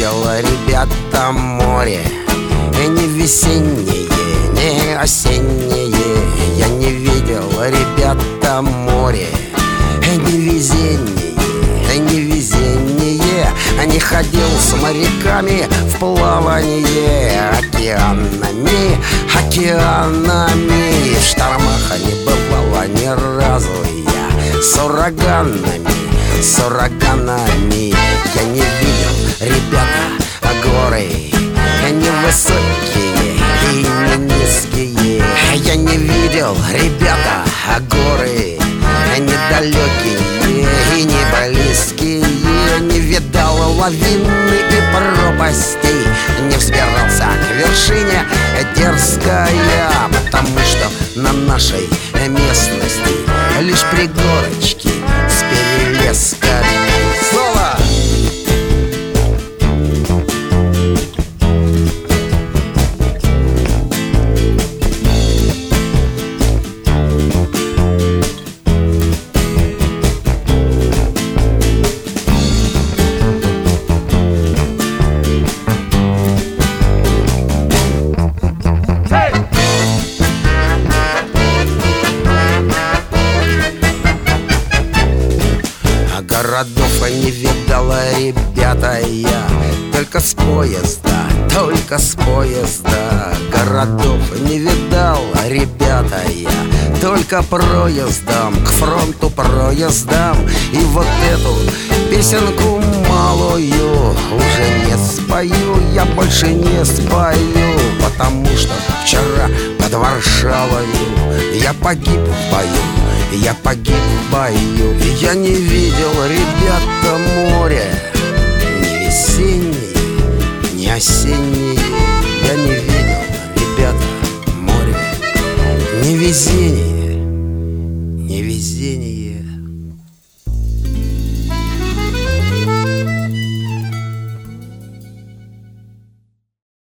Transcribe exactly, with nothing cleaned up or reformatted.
видел, ребята, море. И не весеннее, не осеннее. Я не видел, ребята, море. И не везение, и не везение. Не ходил с моряками в плавание океанами, океанами. В штормах не бывало ни разу я с ураганами, с ураганами. Я не видел, ребята, горы, не высокие и не низкие. Я не видел, ребята, горы, не далекие и не близкие. Не видал лавины и пропастей, не взбирался к вершине дерзкая, потому что на нашей местности лишь пригорочки с перелесками. Снова! Городов не видала, ребята, я только с поезда, только с поезда. Городов не видал, ребята, я только проездом, к фронту проездом. И вот эту песенку малую уже не спою, я больше не спою, потому что вчера под Варшавою я погиб в бою. Я погиб в бою. Я не видел, ребята, море, ни весеннее, ни осеннее. Я не видел, ребята, море, ни везение, ни везение.